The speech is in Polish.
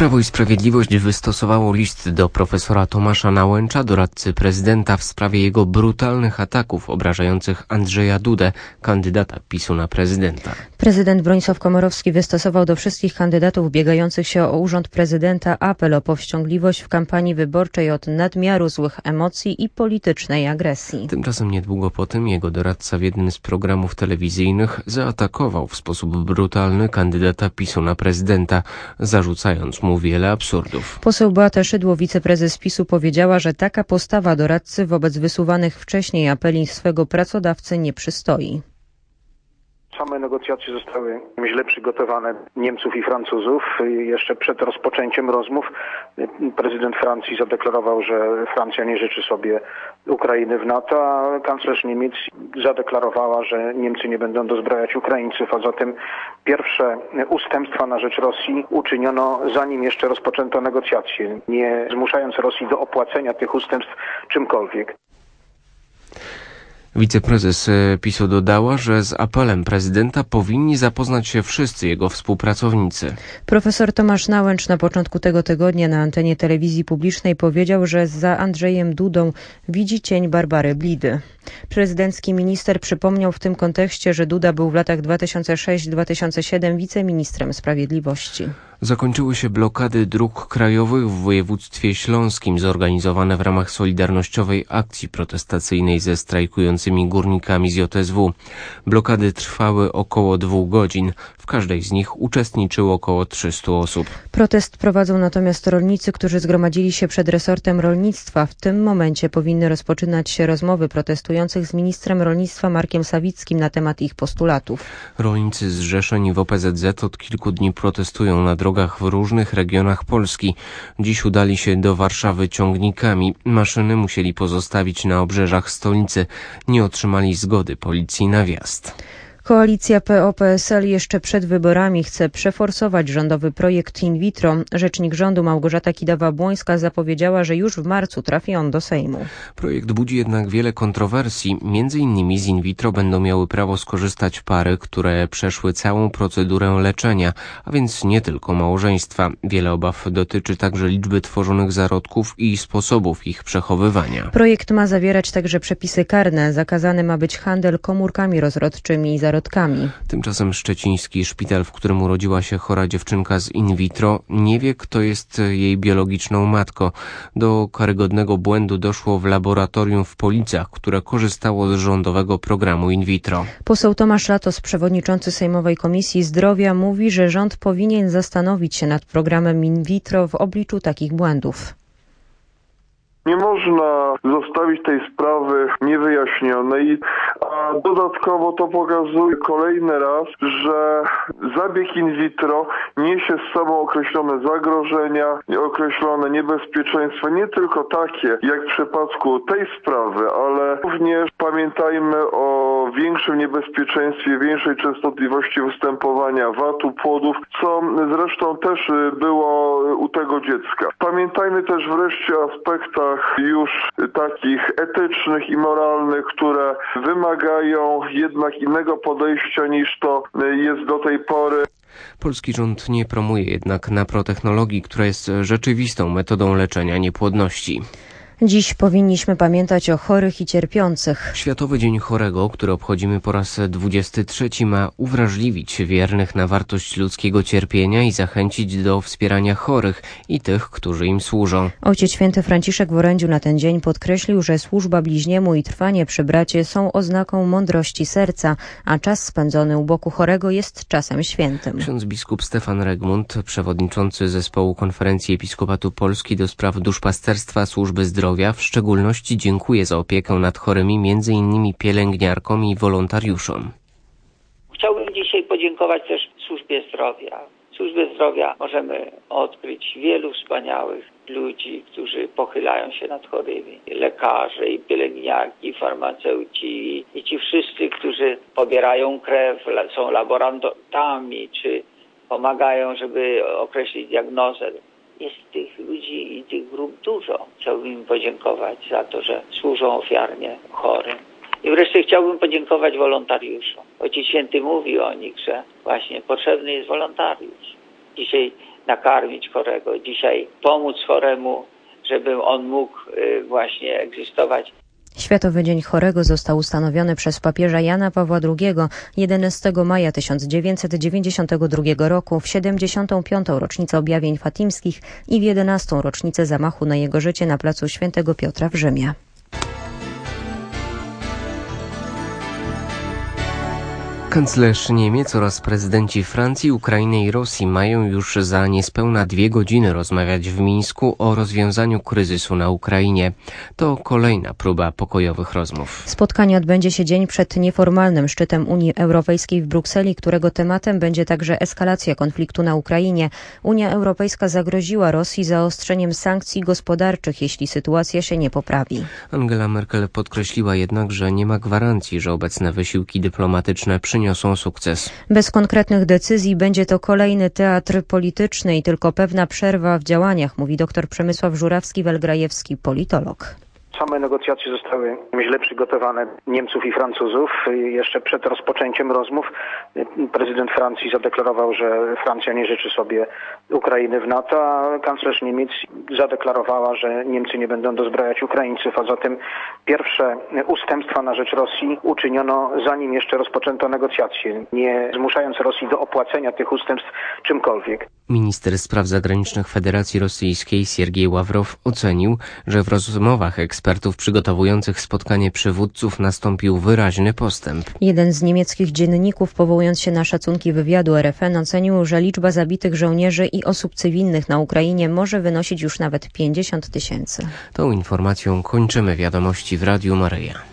Prawo i Sprawiedliwość wystosowało list do profesora Tomasza Nałęcza, doradcy prezydenta, w sprawie jego brutalnych ataków obrażających Andrzeja Dudę, kandydata PiS-u na prezydenta. Prezydent Bronisław Komorowski wystosował do wszystkich kandydatów biegających się o urząd prezydenta apel o powściągliwość w kampanii wyborczej od nadmiaru złych emocji i politycznej agresji. Tymczasem niedługo po tym jego doradca w jednym z programów telewizyjnych zaatakował w sposób brutalny kandydata PiS-u na prezydenta, zarzucając mu wiele absurdów. Poseł Beata Szydło, wiceprezes PiS-u, powiedziała, że taka postawa doradcy wobec wysuwanych wcześniej apeli swego pracodawcy nie przystoi. Same negocjacje zostały źle przygotowane Niemców i Francuzów. Jeszcze przed rozpoczęciem rozmów prezydent Francji zadeklarował, że Francja nie życzy sobie Ukrainy w NATO, a kanclerz Niemiec zadeklarowała, że Niemcy nie będą dozbrajać Ukraińców, a zatem pierwsze ustępstwa na rzecz Rosji uczyniono, zanim jeszcze rozpoczęto negocjacje, nie zmuszając Rosji do opłacenia tych ustępstw czymkolwiek. Wiceprezes PiS-u dodała, że z apelem prezydenta powinni zapoznać się wszyscy jego współpracownicy. Profesor Tomasz Nałęcz na początku tego tygodnia na antenie telewizji publicznej powiedział, że za Andrzejem Dudą widzi cień Barbary Blidy. Prezydencki minister przypomniał w tym kontekście, że Duda był w latach 2006-2007 wiceministrem sprawiedliwości. Zakończyły się blokady dróg krajowych w województwie śląskim zorganizowane w ramach solidarnościowej akcji protestacyjnej ze strajkującymi górnikami z JSW. Blokady trwały około 2 godzin. W każdej z nich uczestniczyło około 300 osób. Protest prowadzą natomiast rolnicy, którzy zgromadzili się przed resortem rolnictwa. W tym momencie powinny rozpoczynać się rozmowy protestujących z ministrem rolnictwa Markiem Sawickim na temat ich postulatów. Rolnicy zrzeszeni w OPZZ od kilku dni protestują na drogach w różnych regionach Polski. Dziś udali się do Warszawy ciągnikami. Maszyny musieli pozostawić na obrzeżach stolicy. Nie otrzymali zgody policji na wjazd. Koalicja PO-PSL jeszcze przed wyborami chce przeforsować rządowy projekt in vitro. Rzecznik rządu Małgorzata Kidawa-Błońska zapowiedziała, że już w marcu trafi on do Sejmu. Projekt budzi jednak wiele kontrowersji. Między innymi z in vitro będą miały prawo skorzystać pary, które przeszły całą procedurę leczenia, a więc nie tylko małżeństwa. Wiele obaw dotyczy także liczby tworzonych zarodków i sposobów ich przechowywania. Projekt ma zawierać także przepisy karne. Zakazany ma być handel komórkami rozrodczymi i zarodkami. Tymczasem szczeciński szpital, w którym urodziła się chora dziewczynka z in vitro, nie wie, kto jest jej biologiczną matką. Do karygodnego błędu doszło w laboratorium w Policach, które korzystało z rządowego programu in vitro. Poseł Tomasz Latos, przewodniczący Sejmowej Komisji Zdrowia, mówi, że rząd powinien zastanowić się nad programem in vitro w obliczu takich błędów. Nie można zostawić tej sprawy niewyjaśnionej, a dodatkowo to pokazuje kolejny raz, że zabieg in vitro niesie z sobą określone zagrożenia, określone niebezpieczeństwa, nie tylko takie jak w przypadku tej sprawy, ale również pamiętajmy o większym niebezpieczeństwie, większej częstotliwości występowania wadu, płodów, co zresztą też było u tego dziecka. Pamiętajmy też wreszcie o aspektach już takich etycznych i moralnych, które wymagają jednak innego podejścia niż to jest do tej pory. Polski rząd nie promuje jednak naprotechnologii, która jest rzeczywistą metodą leczenia niepłodności. Dziś powinniśmy pamiętać o chorych i cierpiących. Światowy Dzień Chorego, który obchodzimy po raz 23, ma uwrażliwić wiernych na wartość ludzkiego cierpienia i zachęcić do wspierania chorych i tych, którzy im służą. Ojciec Święty Franciszek w orędziu na ten dzień podkreślił, że służba bliźniemu i trwanie przy bracie są oznaką mądrości serca, a czas spędzony u boku chorego jest czasem świętym. Ksiądz biskup Stefan Regmund, przewodniczący zespołu Konferencji Episkopatu Polski do spraw duszpasterstwa służby zdrowia, w szczególności dziękuję za opiekę nad chorymi, między innymi pielęgniarkom i wolontariuszom. Chciałbym dzisiaj podziękować też służbie zdrowia. W służbie zdrowia możemy odkryć wielu wspaniałych ludzi, którzy pochylają się nad chorymi. Lekarze i pielęgniarki, i farmaceuci i ci wszyscy, którzy pobierają krew, są laborantami, czy pomagają, żeby określić diagnozę. Jest tych ludzi i tych grup dużo. Chciałbym im podziękować za to, że służą ofiarnie chorym. I wreszcie chciałbym podziękować wolontariuszom. Ojciec Święty mówi o nich, że właśnie potrzebny jest wolontariusz. Dzisiaj nakarmić chorego, dzisiaj pomóc choremu, żeby on mógł właśnie egzystować. Światowy Dzień Chorego został ustanowiony przez papieża Jana Pawła II 11 maja 1992 roku w 75. rocznicę objawień fatimskich i w 11. rocznicę zamachu na jego życie na placu Świętego Piotra w Rzymie. Kanclerz Niemiec oraz prezydenci Francji, Ukrainy i Rosji mają już za niespełna 2 godziny rozmawiać w Mińsku o rozwiązaniu kryzysu na Ukrainie. To kolejna próba pokojowych rozmów. Spotkanie odbędzie się dzień przed nieformalnym szczytem Unii Europejskiej w Brukseli, którego tematem będzie także eskalacja konfliktu na Ukrainie. Unia Europejska zagroziła Rosji zaostrzeniem sankcji gospodarczych, jeśli sytuacja się nie poprawi. Angela Merkel podkreśliła jednak, że nie ma gwarancji, że obecne wysiłki dyplomatyczne przyniosą sukces. Bez konkretnych decyzji będzie to kolejny teatr polityczny i tylko pewna przerwa w działaniach, mówi dr Przemysław Żurawski-Welgrajewski, politolog. Same negocjacje zostały źle przygotowane Niemców i Francuzów. Jeszcze przed rozpoczęciem rozmów prezydent Francji zadeklarował, że Francja nie życzy sobie Ukrainy w NATO, a kanclerz Niemiec zadeklarowała, że Niemcy nie będą dozbrajać Ukraińców, a zatem pierwsze ustępstwa na rzecz Rosji uczyniono zanim jeszcze rozpoczęto negocjacje, nie zmuszając Rosji do opłacenia tych ustępstw czymkolwiek. Minister spraw zagranicznych Federacji Rosyjskiej Siergiej Ławrow ocenił, że w rozmowach ekspertów przygotowujących spotkanie przywódców nastąpił wyraźny postęp. Jeden z niemieckich dzienników, powołując się na szacunki wywiadu RFN, ocenił, że liczba zabitych żołnierzy i osób cywilnych na Ukrainie może wynosić już nawet 50 000. Tą informacją kończymy wiadomości w Radiu Maryja.